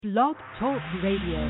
Blog Talk Radio.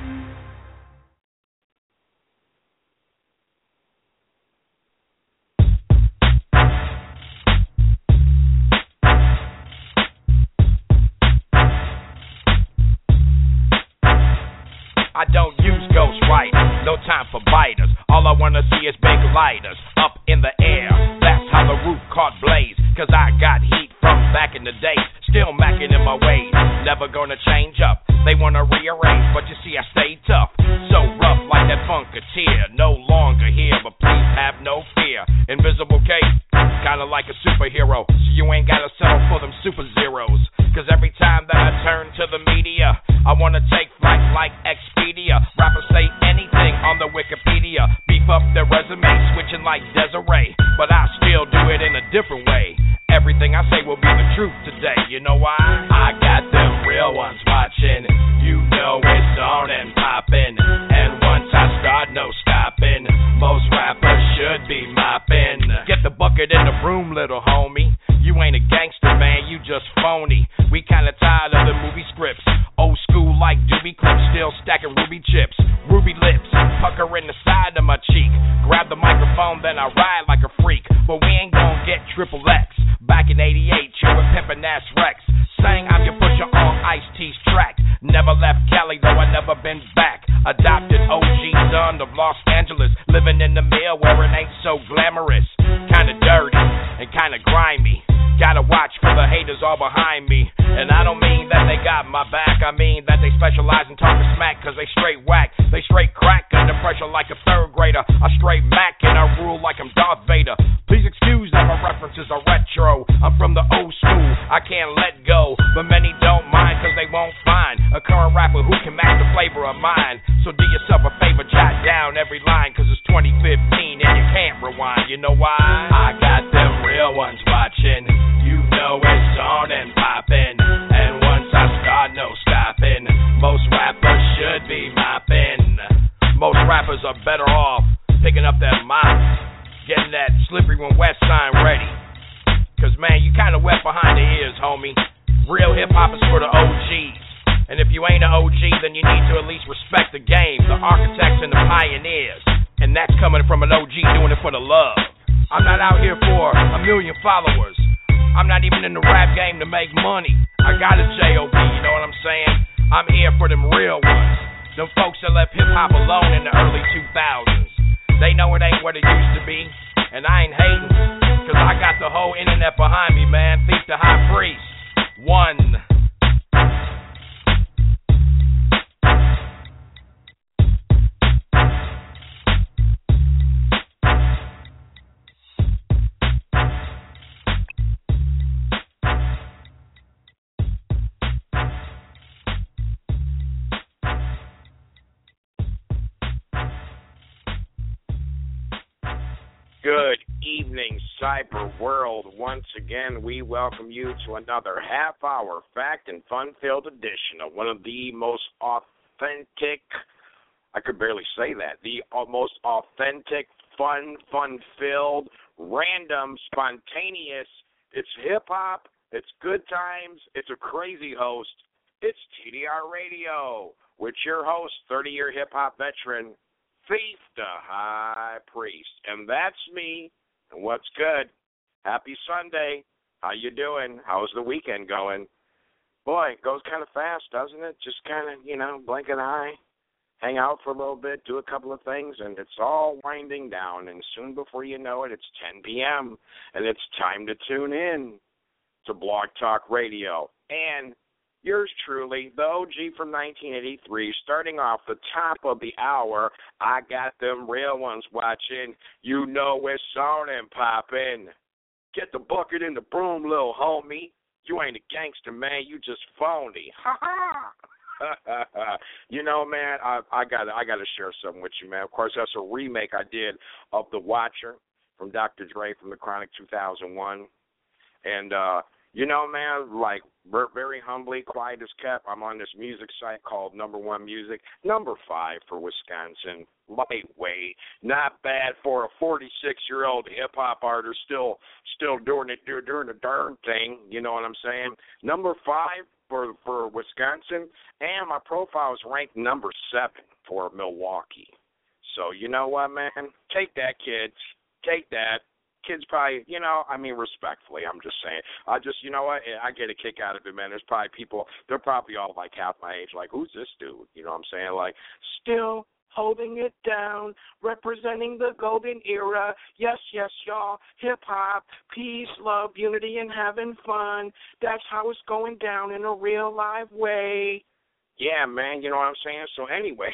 I don't use ghostwriters, no time for biters. All I wanna see is big lighters up in the air. That's how the roof caught blaze. Cause I got heat from back in the day. Still macking in my ways, never gonna change up. They wanna rearrange, but you see I stay tough. So rough like that Funketeer. No longer here, but please have no fear. Invisible cape, kinda like a superhero. So you ain't gotta settle for them super zeros. Cause every time that I turn to the media, I wanna take flight like Expedia. Rappers say anything on the Wikipedia. Beef up their resume, switching like Desiree. But I still do it in a different way. Everything I say will be the truth today. You know why? I got them real ones watching. You know it's on and popping. And once I start, no stopping. Most rappers should be mopping. Get the bucket in the broom, little homie. You ain't a gangster, man, you just phony. We kinda tired of the movie scripts. Old school like Doobie Clips, still stacking ruby chips. Ruby lips, pucker in the side of my cheek. Grab the microphone, then I ride like a freak. But we ain't gonna get triple X. Back in 88, chewing pimpin' ass Rex. Sang I'm your pusher on Ice-T's track. Never left Cali, though I never been back. Adopted OG son of Los Angeles. Living in the mill where it ain't so glamorous. Kinda dirty and kinda grimy. Gotta watch for the haters all behind me. And I don't mean that they got my back. I mean that they specialize in talking smack. Cause they straight whack. They straight crack under pressure like a third grader. I straight Mac and I rule like I'm Darth Vader. Please excuse that my references are retro. I'm from the old school. I can't let go. But many don't mind cause they won't find a current rapper who can match the flavor of mine. So do yourself a favor, jot down every line. Cause it's 2015 and you can't rewind. You know why? I got them real ones watching. You know it's on and poppin'. And once I start, no stopping. Most rappers should be mopping. Most rappers are better off picking up that mop, getting that slippery when wet sign ready. Cause man, you kinda wet behind the ears, homie. Real hip-hop is for the OGs. And if you ain't an OG, then you need to at least respect the game, the architects and the pioneers. And that's coming from an OG doing it for the love. I'm not out here for a million followers. I'm not even in the rap game to make money. I got a J.O.B., you know what I'm saying? I'm here for them real ones. Them folks that left hip-hop alone in the early 2000s. They know it ain't what it used to be. And I ain't hating, cause I got the whole internet behind me, man. Thief the High Priest. One. Good evening, Cyber World. Once again, we welcome you to another half-hour fact and fun-filled edition of one of the most authentic, I could barely say that, the most authentic, fun-filled, random, spontaneous, it's hip-hop, it's good times, it's a crazy host, it's TDR Radio, with your host, 30-year hip-hop veteran, Thief the High Priest. And that's me. And what's good? Happy Sunday. How you doing? How's the weekend going? Boy, it goes kind of fast, doesn't it? Just kind of, blink an eye, hang out for a little bit, do a couple of things, and it's all winding down. And soon before you know it, it's 10 p.m., and it's time to tune in to Blog Talk Radio. And yours truly, the OG from 1983, starting off the top of the hour. I got them real ones watching. You know it's on and poppin'. Get the bucket in the broom, little homie. You ain't a gangster, man. You just phony. Ha ha. You know, man, I gotta share something with you, man. Of course, that's a remake I did of The Watcher from Dr. Dre from The Chronic 2001. And you know, man, like, very humbly, quiet as kept, I'm on this music site called Number One Music, number 5 for Wisconsin, lightweight, not bad for a 46-year-old hip-hop artist, still doing the darn thing, you know what I'm saying? Number 5, for Wisconsin, and my profile is ranked number 7 for Milwaukee. So you know what, man? Take that, kids. Take that. Kids probably, I mean, respectfully, I'm just saying. You know what? I get a kick out of it, man. There's probably people, they're probably all like half my age, like, who's this dude? You know what I'm saying? Like, still holding it down, representing the golden era. Yes, yes, y'all. Hip-hop, peace, love, unity, and having fun. That's how it's going down in a real live way. Yeah, man, you know what I'm saying? So anyway,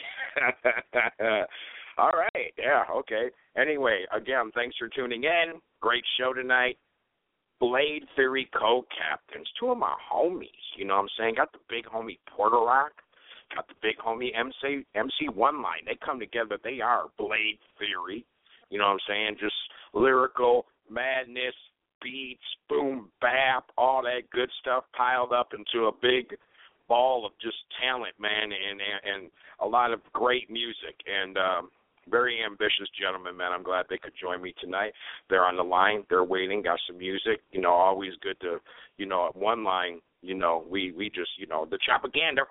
all right, yeah, okay. Anyway, again, thanks for tuning in. Great show tonight. Blade Theory co-captains, 2 of my homies, you know what I'm saying? Got the big homie Porter Rock, got the big homie MC One Line. They come together. They are Blade Theory, you know what I'm saying? Just lyrical madness, beats, boom, bap, all that good stuff piled up into a big ball of just talent, man, and a lot of great music, and very ambitious gentlemen, man. I'm glad they could join me tonight. They're on the line. They're waiting. Got some music. Always good to, at One Line, we just, the propaganda.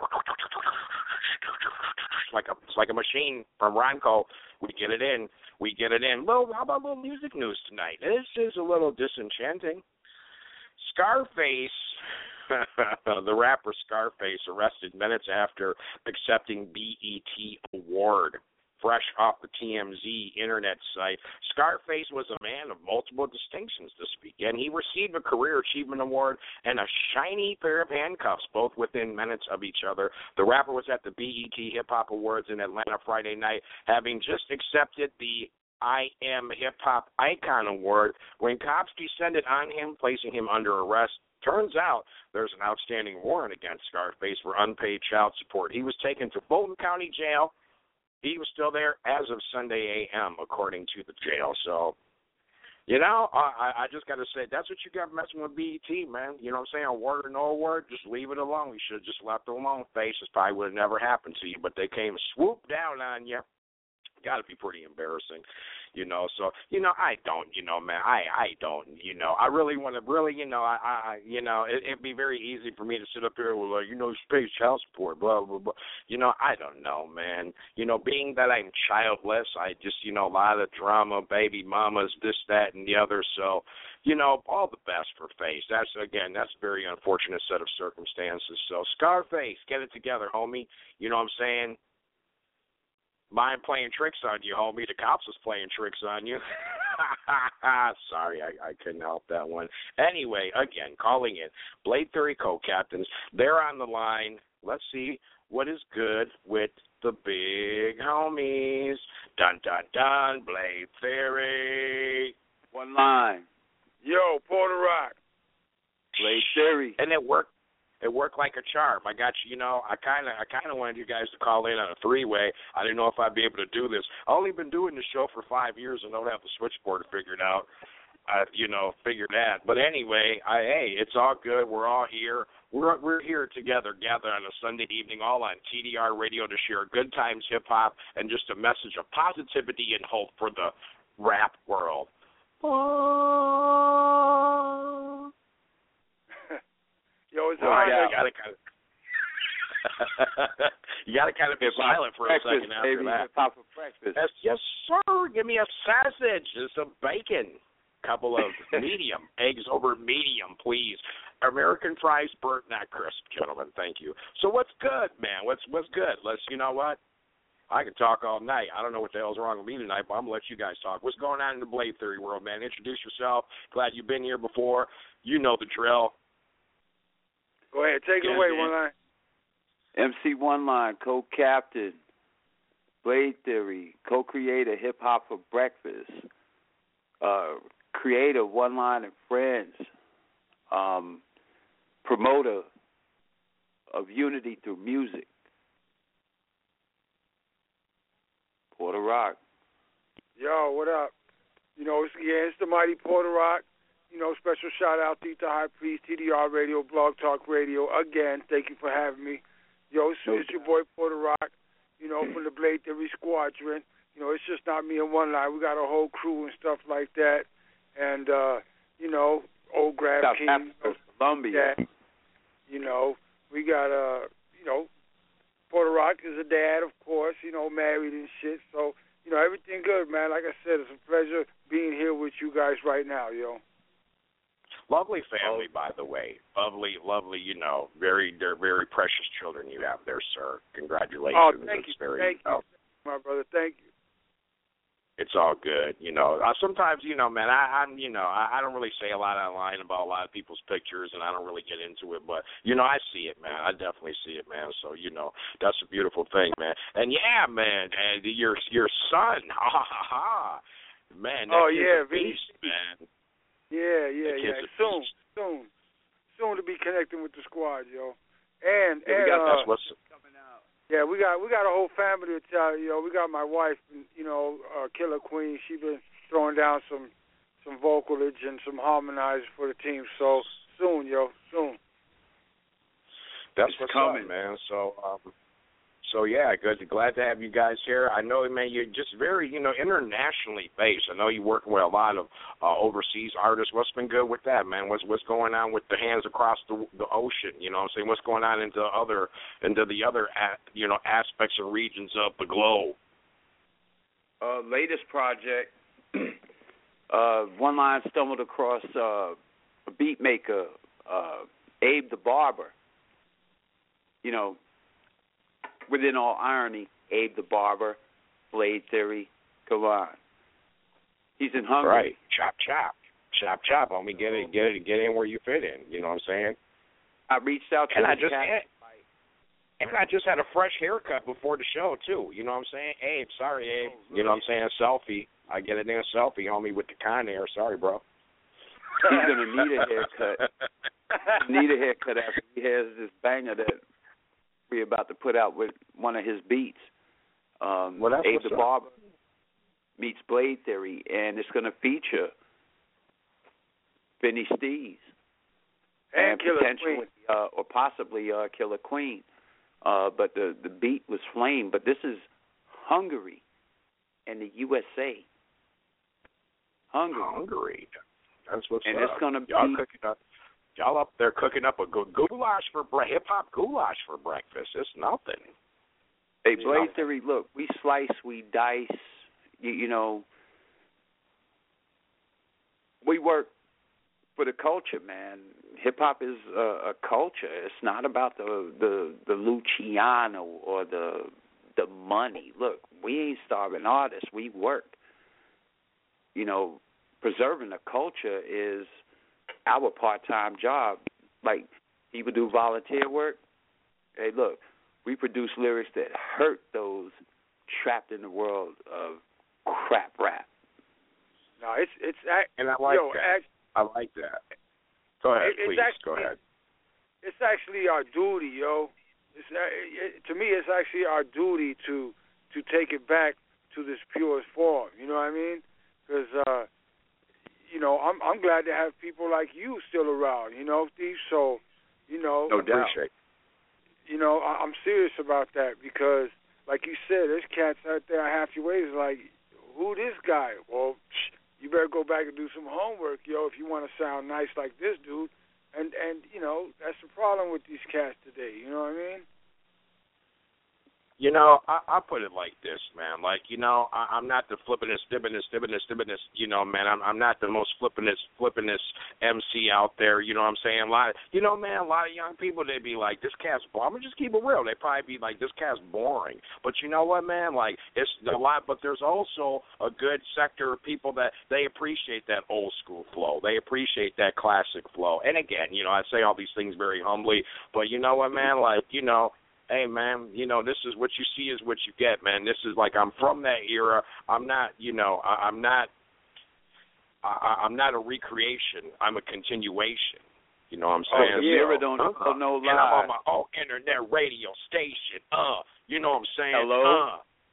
It's like a machine from Ronco. We get it in. How about a little music news tonight? This is a little disenchanting. Scarface, the rapper Scarface, arrested minutes after accepting BET award. Fresh off the TMZ internet site, Scarface was a man of multiple distinctions this weekend. He received a Career Achievement Award and a shiny pair of handcuffs, both within minutes of each other. The rapper was at the BET Hip Hop Awards in Atlanta Friday night, having just accepted the I Am Hip Hop Icon Award when cops descended on him, placing him under arrest. Turns out there's an outstanding warrant against Scarface for unpaid child support. He was taken to Fulton County Jail. He was still there as of Sunday a.m., according to the jail. So, I just got to say, that's what you got messing with BET, man. You know what I'm saying? Award or no award, just leave it alone. You should have just left it alone. Faces probably would have never happened to you, but they came and swooped down on you. Got to be pretty embarrassing, So, I don't, man. I don't, I really want to, it'd be very easy for me to sit up here with, like, pay child support, blah, blah, blah. I don't know, man. Being that I'm childless, I just, a lot of drama, baby mamas, this, that, and the other. So, all the best for Face. That's a very unfortunate set of circumstances. So, Scarface, get it together, homie. You know what I'm saying? Mine playing tricks on you, homie. The cops was playing tricks on you. Sorry, I couldn't help that one. Anyway, again, calling in Blade Theory co-captains. They're on the line. Let's see what is good with the big homies. Dun, dun, dun, Blade Theory. One line. Yo, Porter Rock. Blade Theory. And it worked. It worked like a charm. I got you. I kind of wanted you guys to call in on a 3-way. I didn't know if I'd be able to do this. I've only been doing this show for 5 years and don't have the switchboard figured out. Figure that. But anyway, hey, it's all good. We're all here. We're here together, gathered on a Sunday evening, all on TDR Radio to share good times, hip hop, and just a message of positivity and hope for the rap world. Oh. Yo, it's hard. You gotta kind of be silent for a second after baby. that. Hip-hop for breakfast. Yes, sir. Give me a sausage and some bacon. Couple of medium eggs over medium, please. American fries, burnt, not crisp, gentlemen. Thank you. So what's good, man? What's good? You know what? I can talk all night. I don't know what the hell's wrong with me tonight, but I'm going to let you guys talk. What's going on in the Blade Theory world, man? Introduce yourself. Glad you've been here before. You know the drill. Go ahead. Take it away, One Line. MC One Line, co-captain. Blade Theory, co-creator, Hip Hop for Breakfast. Creator, One Line and Friends. Promoter of unity through music. Porter Rock. Yo, what up? It's the mighty Porter Rock. Special shout out to the High Priest, TDR Radio, Blog Talk Radio. Again, thank you for having me. Yo, it's your boy Porter Rock, from the Blade Theory Squadron. It's just not me and One Line. We got a whole crew and stuff like that. And, old Grab South King. Africa, Colombia. We got Porter Rock is a dad, of course, married and shit. So, everything good, man. Like I said, it's a pleasure being here with you guys right now, yo. Lovely family, by the way. Lovely, very precious children you have there, sir. Congratulations. Oh, thank you. Thank you, my brother. Thank you. It's all good, Sometimes, man, I don't really say a lot online about a lot of people's pictures, and I don't really get into it. But I see it, man. I definitely see it, man. So that's a beautiful thing, man. And yeah, man, and your son, man. That kid's a beast, man. Yeah. Soon to be connecting with the squad, yo. And we got that's what's coming out. Yeah, we got a whole family to tell you. We got my wife, Killer Queen. She been throwing down some vocalage and some harmonizers for the team. So soon, soon. That's what's coming, man. So yeah, good. Glad to have you guys here. I know, man, you're just very, internationally based. I know you're working with a lot of overseas artists. What's been good with that, man? What's going on with the hands across the ocean? You know what I'm saying? What's going on into the other aspects and regions of the globe? Latest project. One line stumbled across a beat maker, Abe the Barber. Within all irony, Abe the Barber, Blade Theory, Kalan. He's in Hungary. Right. Chop, homie. Get in where you fit in. You know what I'm saying? I reached out to I just had a fresh haircut before the show, too. You know what I'm saying? Abe, sorry, Abe. You know what I'm saying? Selfie. I get it in a selfie, homie, with the Conair. Sorry, bro. He's going to need a haircut. After he has this banger that we're about to put out with one of his beats. Abe the Barber meets Blade Theory, and it's going to feature Benny Steez and Killer Queen, or possibly Killer Queen. But the beat was Flame. But this is Hungary and the USA. Hungary. That's what's and up. It's going to be. Y'all up there cooking up a good goulash for hip-hop goulash for breakfast. It's nothing. Hey, Blade Theory, look, we slice, we dice, we work for the culture, man. Hip-hop is a culture. It's not about the Luciano or the money. Look, we ain't starving artists. We work. Preserving the culture is our part-time job. Like, people do volunteer work. Hey, look, we produce lyrics that hurt those trapped in the world of crap rap. No, it's and I like that. I like that. Go ahead, please. Go ahead. It's actually our duty, yo. To me, it's actually our duty to take it back to this purest form. You know what I mean? Because I'm glad to have people like you still around, Steve. So, no doubt. I'm serious about that because, like you said, there's cats out there half your ways like, who this guy? Well, you better go back and do some homework, yo, if you want to sound nice like this dude. And that's the problem with these cats today. You know what I mean? I put it like this, man. Like, I'm not the flippinest, man. I'm not the most flippinest MC out there, you know what I'm saying? A lot of young people, they be like, this cat's boring. I'm going to just keep it real. They probably be like, this cat's boring. But you know what, man? Like, it's a lot, but there's also a good sector of people that they appreciate that old school flow. They appreciate that classic flow. And again, I say all these things very humbly, but you know what, man? Like, hey, man, this is what you see is what you get, man. This is like, I'm from that era. I'm not, I'm not a recreation. I'm a continuation. You know what I'm saying? Oh, the era don't no lie. And I'm on my own internet radio station. You know what I'm saying? Hello?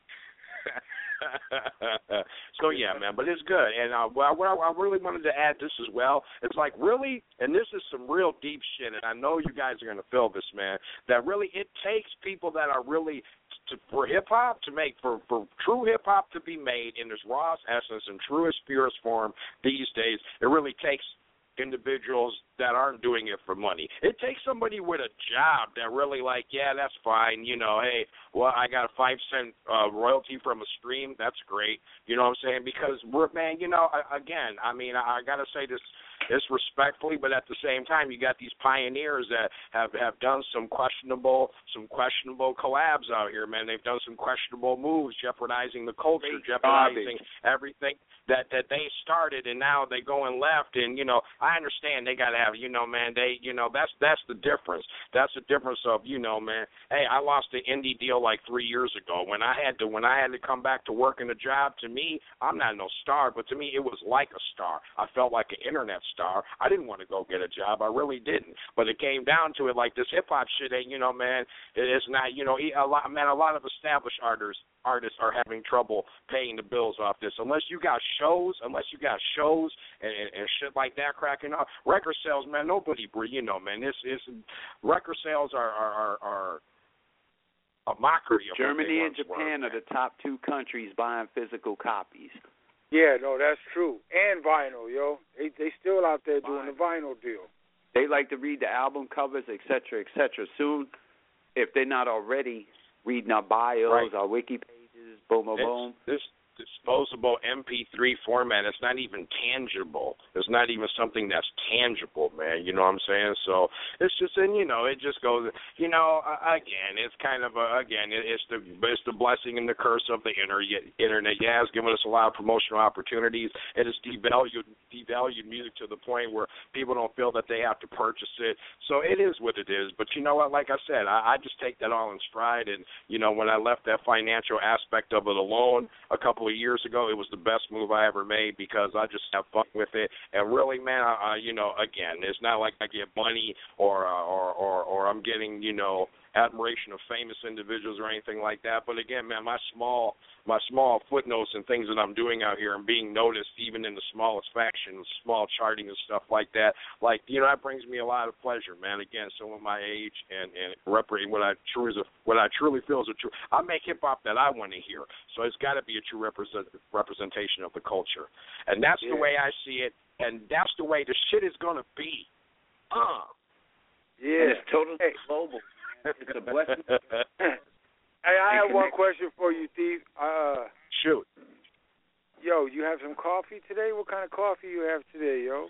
So, yeah, man, but it's good. And what I really wanted to add this as well, it's like really, and this is some real deep shit, and I know you guys are going to feel this, man, that really it takes people that are really, for hip-hop to make, for true hip-hop to be made in its rawest essence and truest, purest form these days, it really takes individuals that aren't doing it for money. It takes somebody with a job that really like, yeah, that's fine. You know, hey, well, I got a 5-cent royalty from a stream. That's great. You know what I'm saying? Because man, you know, again, I mean, I got to say this respectfully, but at the same time, you got these pioneers that have done some questionable collabs out here, man. They've done some questionable moves, jeopardizing the culture, jeopardizing everything that they started, and now they going left. And you know, I understand they got to have, you know, man. They, you know, that's the difference. That's the difference of, you know, man. Hey, I lost an indie deal like 3 years ago when I had to come back to working a job. To me, I'm not no star, but to me, it was like a star. I felt like an internet star. I didn't want to go get a job. I really didn't. But it came down to it, like this hip hop shit ain't, you know, man. It's not, you know, a lot of established artists are having trouble paying the bills off this. Unless you got shows and shit like that cracking up. Record sales, man, nobody, you know, man. Record sales are a mockery of Germany and Japan are the top 2 countries buying physical copies. Yeah, no, that's true. And vinyl, yo. They still out there doing the vinyl deal. They like to read the album covers, et cetera, et cetera. Soon, if they're not already reading our bios, our wiki pages, boom, boom, boom. This disposable MP3 format, it's not even tangible. It's not even something that's tangible, man. You know what I'm saying? So it's just, and you know, it just goes, you know, again, it's kind of it's the blessing and the curse of the internet. Yeah, it's given us a lot of promotional opportunities. It has devalued music to the point where people don't feel that they have to purchase it. So it is what it is. But you know what? Like I said, I just take that all in stride. And you know, when I left that financial aspect of it alone a couple of years ago, it was the best move I ever made because I just have fun with it. And really, man, you know, again, it's not like I get money or I'm getting, you know, admiration of famous individuals or anything like that. But again, man, my small footnotes and things that I'm doing out here and being noticed even in the smallest factions, small charting and stuff like that, like, you know, that brings me a lot of pleasure, man. Again, someone my age and representing what I truly feel is a true. I make hip hop that I want to hear, so it's got to be a true representation of the culture, and that's the way I see it, and that's the way the shit is gonna be. Yeah, and it's totally global. It's a blessing. Hey, I have one question for you, Steve. Shoot. Yo, you have some coffee today? What kind of coffee you have today, yo?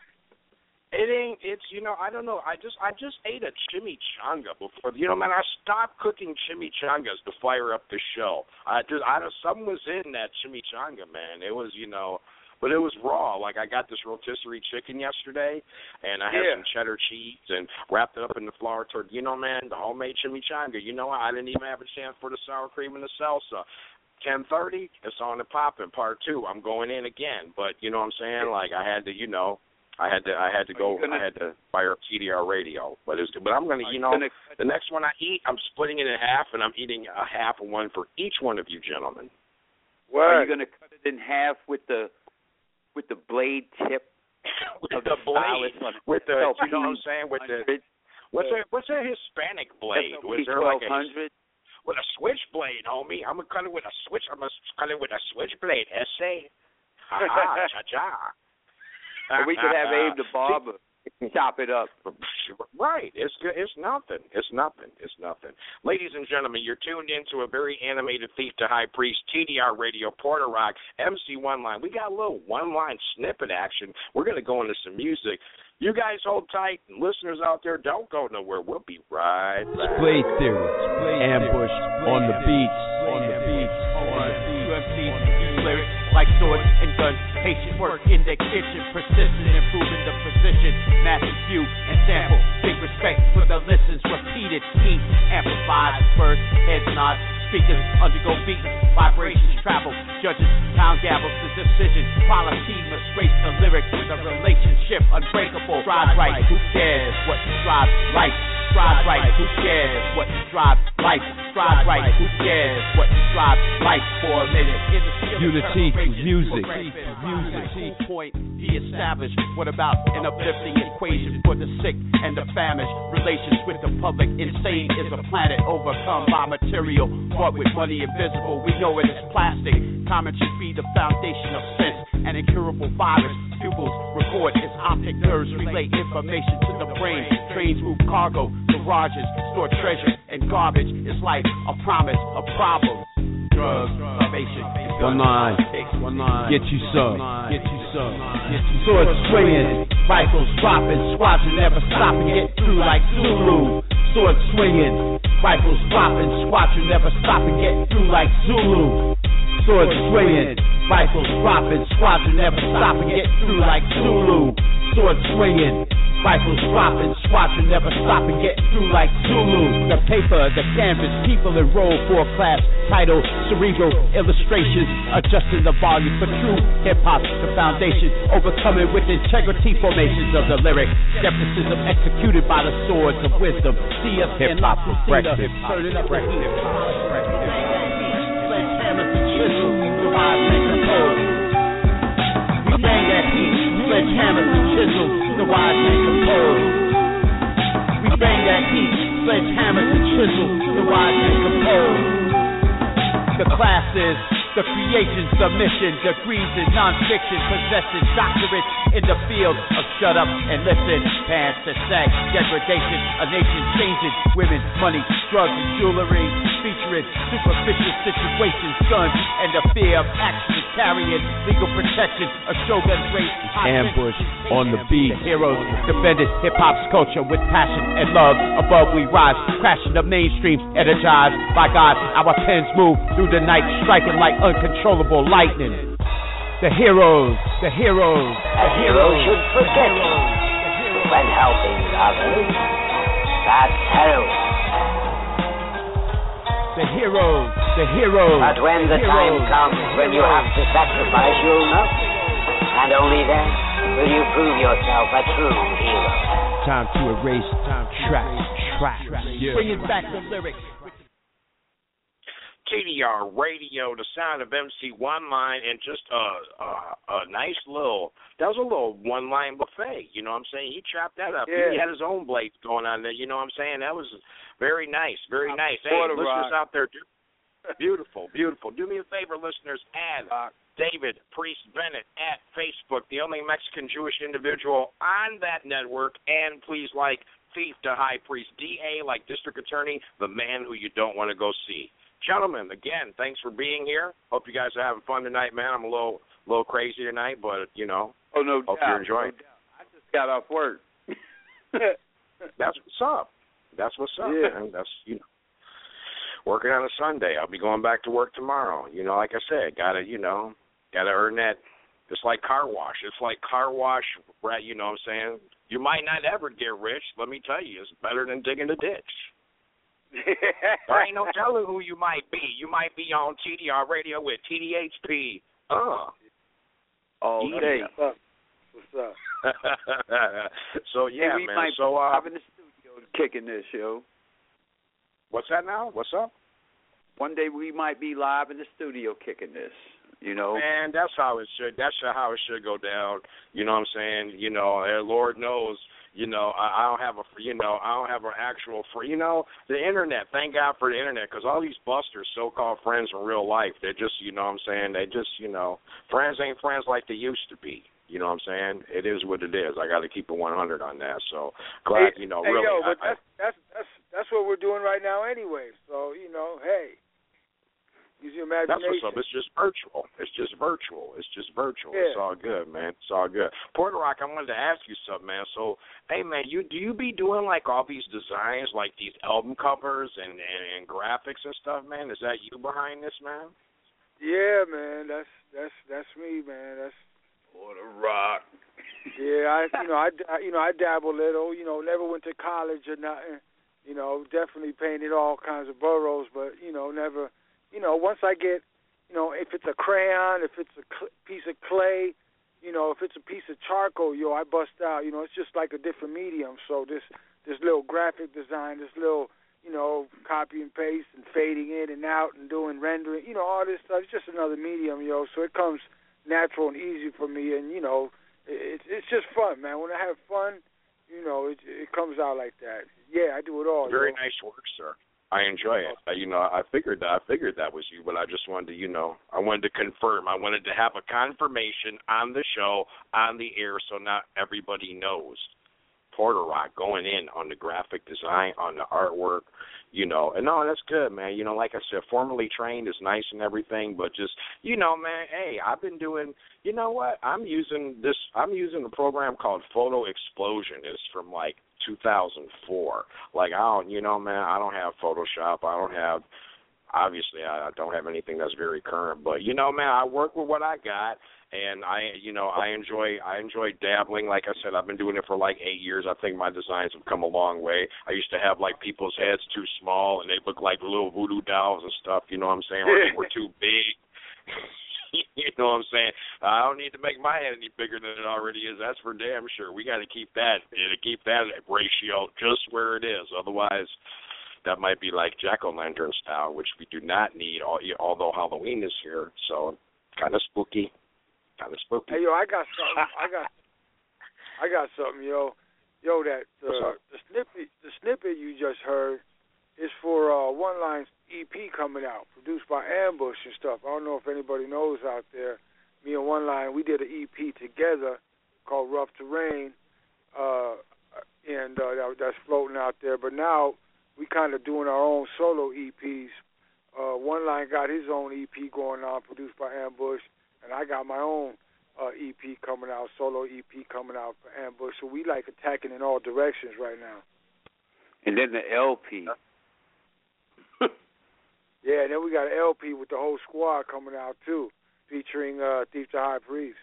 It's, you know, I don't know. I just ate a chimichanga before. You know, man, I stopped cooking chimichangas to fire up the show. Something was in that chimichanga, man. It was, you know, but it was raw. Like, I got this rotisserie chicken yesterday, and I had some cheddar cheese and wrapped it up in the flour tortilla. You know, man, the homemade chimichanga. You know, I didn't even have a chance for the sour cream and the salsa. 10:30, it's on the poppin', part 2. I'm going in again. But, you know what I'm saying? Like, I had to, you know, I had to fire up TDR radio. But I'm going to, you know, the next one I eat, I'm splitting it in half, and I'm eating a half of one for each one of you gentlemen. What? Are you going to cut it in half with the blade tip? With the blade, with the, you know what I'm saying? With the, what's a Hispanic blade? Was there like with a switchblade, homie? I'm gonna cut it with a switch. I'm gonna cut it with a switchblade. Essay. Cha-cha. We could have Abe the barber chop it up. Right. It's good. It's nothing. Ladies and gentlemen, you're tuned into a very animated Thief to High Priest, TDR Radio, Porter Rock, MC One Line. We got a little one-line snippet action. We're going to go into some music. You guys hold tight. Listeners out there, don't go nowhere. We'll be right back. Blade Theory. Ambush on the beats. Lyrics like swords and guns, patient work in the kitchen, persistent improving the position, massive view and sample, big respect for the listens, repeated heat, amplified, first, heads nod, speakers undergo beats, vibrations travel, judges pound gavels the decision, quality must race the lyrics with a relationship unbreakable, drive right, who cares what drives life, drive right, who cares what drives life, drive right, who cares what drives life for a minute, in the unity through music. Point be established. What about an uplifting equation for the sick and the famished? Relations with the public. Insane is a planet overcome by material, but with money invisible. We know it is plastic. Common should be the foundation of sense. An incurable virus. pupils record as optic nerves relay information to the brain. Trains move cargo, garages store treasure and garbage. It's like a promise, a problem. Drugs, salvation. One line, get you some, Swords swinging, rifles dropping, squadron never stopping, get through like Zulu. Swords swinging, rifles dropping, squadron never stopping, get through like Zulu. Swords swinging, rifles dropping, squadron never stopping, get through like Zulu. Swords swinging, rifles dropping, squadron never stopping, get through like Zulu. The paper, the canvas, people enroll for a class title, cerebral illustrations, adjusting the volume for true hip-hop, the foundation, overcoming with integrity formations of the lyric, skepticism executed by the swords of wisdom. See us hip-hop breakfast, turning up the heat. Sledgehammers and chisels, divide and compose. We bang that heat, sledgehammers and chisels, divide and compose. We bang that heat, sledgehammers and chisels, divide and compose. The classes, the creations, the mission, degrees in non-fiction, possession, doctorates in the field of shut up and listen. Pants to sag, degradation, a nation changing, women, money, drugs, and jewelry, featuring superficial situations, guns, and the fear of action carrying legal protection, a shogun race, ambush on the beat. The heroes defended hip-hop's culture with passion and love. Above we rise, crashing the mainstream, energized by God. Our pens move through the night, striking like uncontrollable lightning. The heroes should protect when helping others. That's heroin. The heroes. But when the time comes when you have to sacrifice, you'll know. And only then will you prove yourself a true hero. Time to erase tracks. Bringing back the lyrics. TDR Radio, the sound of MC One Line, and just a nice little, that was a little one-line buffet, you know what I'm saying? He chopped that up. Yeah. He had his own blades going on there, you know what I'm saying? That was very nice, very nice. Hey, listeners out there, beautiful. Do me a favor, listeners, add David Priest Bennett at Facebook, the only Mexican Jewish individual on that network, and please like Thief to High Priest, DA like District Attorney, the man who you don't want to go see. Gentlemen, again, thanks for being here. Hope you guys are having fun tonight, man. I'm a little crazy tonight, but, you know, hope you're enjoying it. I just got off work. That's what's up. Yeah. Man. That's, you know, working on a Sunday. I'll be going back to work tomorrow. You know, like I said, gotta earn that. It's like car wash. Right, you know what I'm saying? You might not ever get rich. Let me tell you, it's better than digging a ditch. There ain't no telling who you might be. You might be on TDR Radio with TDHP. All day. What's up? So, yeah, hey, we man. Might so, be live in the studio kicking this, yo. What's that now? What's up? One day we might be live in the studio kicking this, you know. Man, that's how it should. That's how it should go down. You know what I'm saying? You know, Lord knows. You know, I don't have an actual free, you know, the internet. Thank God for the internet, because all these busters, so-called friends in real life, they're just, you know what I'm saying, they just, you know, friends ain't friends like they used to be. You know what I'm saying? It is what it is. I got to keep it 100 on that. So glad, you know, really. Yo, but that's what we're doing right now anyway. So, you know, hey. Use your imagination. That's what's up. It's just virtual. Yeah. It's all good, man. It's all good. Porter Rock, I wanted to ask you something, man. So, hey, man, do you be doing, like, all these designs, like these album covers and graphics and stuff, man? Is that you behind this, man? Yeah, man. That's me, man. That's Porter Rock. Yeah, I dabble a little. You know, never went to college or nothing. You know, definitely painted all kinds of boroughs, but, you know, never... You know, once I get, you know, if it's a crayon, if it's a piece of clay, you know, if it's a piece of charcoal, I bust out. You know, it's just like a different medium. So this little graphic design, this little, you know, copy and paste and fading in and out and doing rendering, you know, all this stuff. It's just another medium, So it comes natural and easy for me. And, you know, it's just fun, man. When I have fun, you know, it comes out like that. Yeah, I do it all. Very nice work, sir. I enjoy it. I figured that was you, but I just wanted to, I wanted to confirm. I wanted to have a confirmation on the show, on the air, so not everybody knows. Porter Rock going in on the graphic design, on the artwork, and no, that's good, man. Like I said, formally trained is nice and everything, but just, man, hey, I've been doing, you know what? I'm using a program called Photo Explosion. It's from 2004. I don't have Photoshop. Obviously, I don't have anything that's very current, but, man, I work with what I got. And I enjoy dabbling. Like I said, I've been doing it for 8 years. I think my designs have come a long way. I used to have people's heads too small, and they look like little voodoo dolls and stuff. You know what I'm saying? Or they were too big. You know what I'm saying? I don't need to make my head any bigger than it already is. That's for damn sure. We got to keep that ratio just where it is. Otherwise, that might be like jack-o'-lantern style, which we do not need. Although Halloween is here, so kind of spooky. Hey, yo, I got something, yo. Yo, that the snippet you just heard is for One Line's EP coming out, produced by Ambush and stuff. I don't know if anybody knows out there. Me and One Line, we did an EP together called Rough Terrain, and that's floating out there. But now we kind of doing our own solo EPs. One Line got his own EP going on, produced by Ambush. And I got my own EP coming out, solo EP coming out for Ambush. So we attacking in all directions right now. And then the LP. Yeah, and then we got an LP with the whole squad coming out too, featuring Thief the High Priest.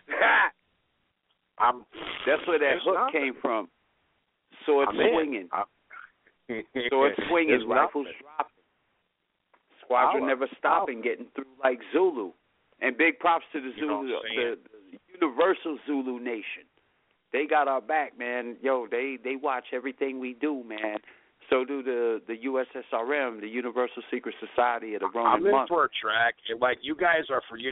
That's where that hook came from. Sword swinging. Sword swinging, rifles dropping. Squadron never stopping, getting through like Zulu. And big props to the Zulu, the Universal Zulu Nation. They got our back, man. Yo, they watch everything we do, man. So do the USSRM, the Universal Secret Society of the Roman Monks. I'm in for a track. You guys are for,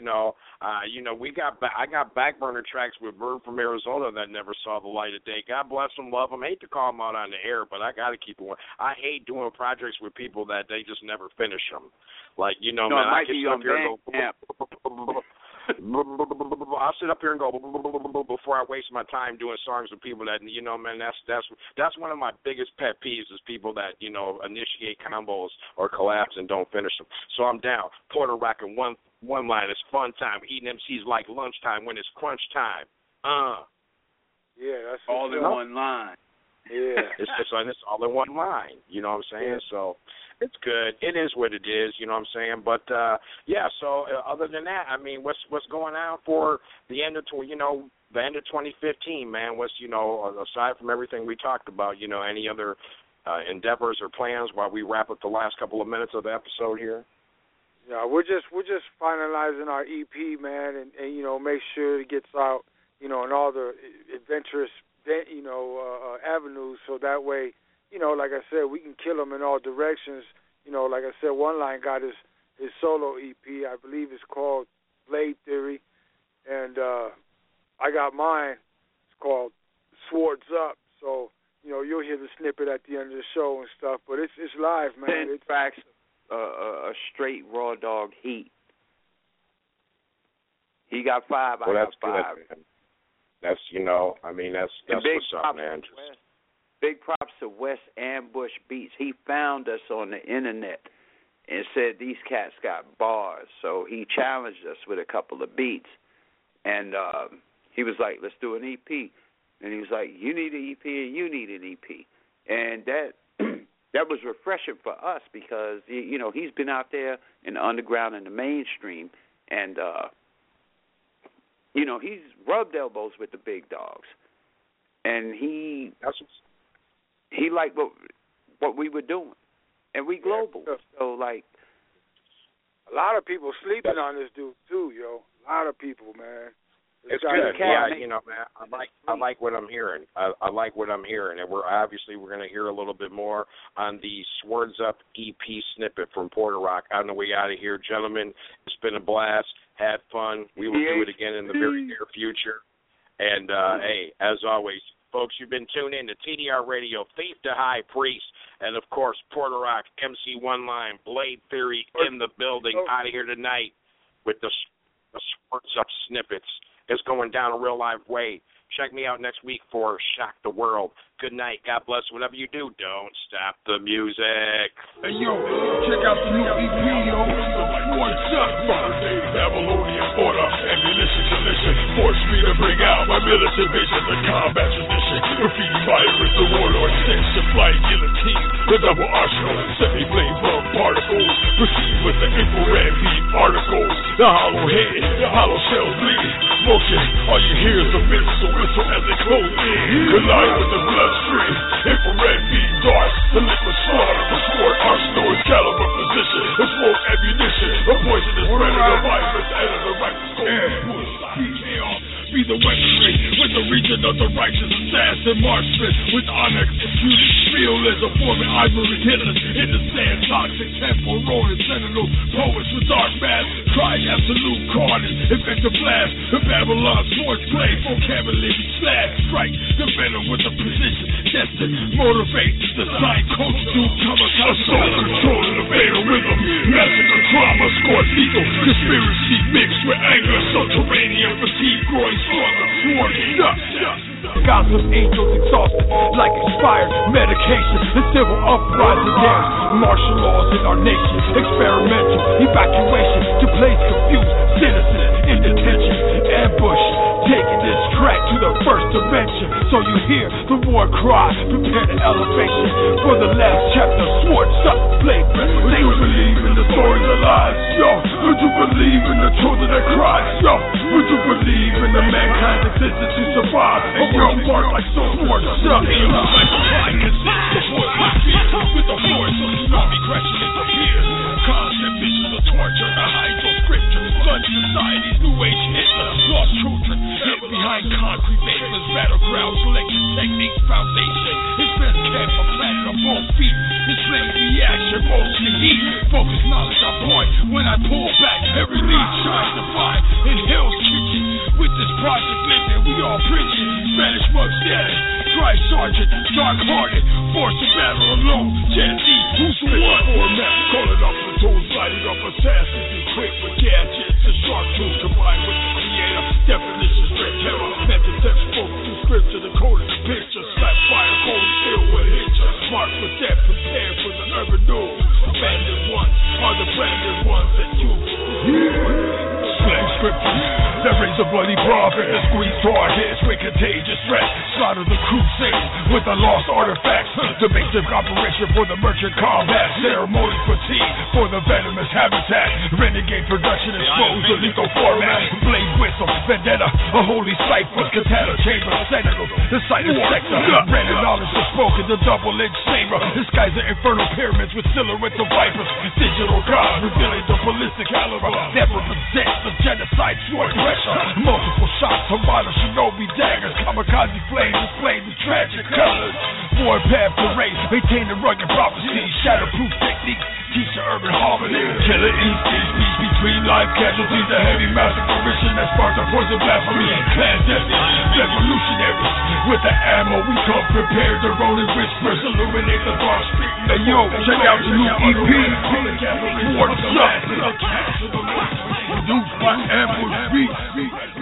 I got back burner tracks with Bird from Arizona that never saw the light of day. God bless them, love them. I hate to call them out on the air, but I got to keep it. I hate doing projects with people that they just never finish them. Man, I can sit up here and go. I'll sit up here and go before I waste my time doing songs with people that, man, that's one of my biggest pet peeves is people that, initiate combos or collabs and don't finish them. So I'm down. Porter rocking one line. It's fun time. Eating MCs like lunchtime when it's crunch time. Yeah, that's all in one line. Yeah. It's all in one line. You know what I'm saying? Yeah. So it's good. It is what it is, you know what I'm saying? But, so other than that, I mean, what's going on for the end of 2015, man? What's, aside from everything we talked about, any other endeavors or plans while we wrap up the last couple of minutes of the episode here? Yeah, we're just finalizing our EP, man, and make sure it gets out, in all the adventurous, avenues, so that way, like I said, we can kill them in all directions. Like I said, One Line got his solo EP. I believe it's called Blade Theory, and I got mine. It's called Swords Up. So you'll hear the snippet at the end of the show and stuff. But it's live, man. In fact, a straight raw dog heat. He got 5. I got 5. Good, man. That's that's what's up, man. Big props to West Ambush Beats. He found us on the internet and said these cats got bars. So he challenged us with a couple of beats. And he was like, let's do an EP. And he was like, you need an EP and you need an EP. And that was refreshing for us because, he's been out there in the underground and the mainstream. And, he's rubbed elbows with the big dogs. And he liked what we were doing. And we global. Yeah. So, a lot of people sleeping on this dude, too, yo. A lot of people, man. It's good. Yeah, man. I like what I'm hearing. I like what I'm hearing, and we're going to hear a little bit more on the Swords Up EP snippet from Porter Rock on the way out of here, gentlemen. It's been a blast. Had fun. We will do it again in the very near future. And hey, as always, folks. You've been tuned in to TDR Radio, Thief to High Priest, and, of course, Porter Rock, MC One Line, Blade Theory in the building. Out of here tonight with the Sports Up snippets. It's going down a real live way. Check me out next week for Shock the World. Good night. God bless. Whatever you do, don't stop the music. Hey, yo, check out the new EP, yo. What's up, Babylonian order, ammunition collision. Force me to bring out my militant vision, the combat tradition. Graffiti virus, the warlord station, flying guillotine, the double arsenal, semi-flame bomb particles. Proceed with the infrared beam articles. The hollow head, the hollow shells bleed. Smoking, all you hear is the whistle as they close in. Collide with the bloodstream. Infrared beam darts, the liquid slaughter. The sword arsenal is caliber position. The smoke ammunition, a poisonous predator virus, and the righteous gold. Be the weaponry with the region of the righteous assassin marksman with unexecuted spiel as a form of ivory hitters in the sand, toxic temple, roaring sentinels, poets with dark mass, crying absolute carnage, effective blast, the Babylon swords play, vocabulary slash, strike, the venom with the precision, destined, motivate, the sign coach to come assault, control the fatal rhythm, massacre, trauma, score lethal, conspiracy mixed with anger, subterranean fatigue, growing stronger, warning up. Gossip angels exhausted like expired medication. The civil uprising dares martial laws in our nation. Experimental evacuation to place confused citizens in detention. Ambush taking this track to the first dimension. So you hear the war cry, prepare the elevation for the last chapter. Swords up, flavor. Would you believe in the stories of lies? Yo, would you believe in the truth of their cries? Yo, would you believe in the mankind's existence to survive? And your part like so swords up. Like a lion before my feet with the force of tsunami crashing into fear. Constant visions of torture, the heights of scripture, such society's new age Hitler, lost children, hid behind concrete basements, battlegrounds, selection techniques, foundation. His best kept a planet on both feet. His flame reaction, mostly heat. Focus knowledge on point. When I pull back, every lead shines to find in Hell's Kitchen. With this project living, we all preaching. Spanish mug status, dry sergeant, dark hearted, forced to battle alone. Gen Z, who's the one? Format, calling off platoons, lighting up assassins, equipped with gadgets and sharp tools combined with the creator. Definition, straight terror, method text spoke through scripture, the code of the picture. Slap fire, cold steel with hitcher. Marked for death, prepared for the urban news. Abandoned ones are the branded ones that you slang scriptures that raise a bloody prophet, that squeeze targets with contagious threats, slaughter the crusades with the lost artifacts, the basic operation for the merchant combat, ceremony fatigue for the venomous habitat, renegade production exposed to lethal format, blade whistle, vendetta, a holy cipher, katana chamber, sentinels, the sight of sector, branded knowledge is spoken, the double-edged saber, disguise the infernal pyramids with silhouettes of vipers, digital gods revealing the ballistic caliber, never presents the genocide sword pressure, multiple shots, Hamada, shinobi daggers, kamikaze flames displaying the tragic colors, warpath parade, maintaining rugged prophecies, shatterproof techniques, teach the urban harmony, killer instincts, peace between life casualties, a heavy massacre mission that sparked a poison blasphemy, clandestine revolutionaries, with the ammo we come prepared, the rolling whispers illuminate the dark street. Hey yo, check out the new EP, What's Up? Produced by Ambush Beats.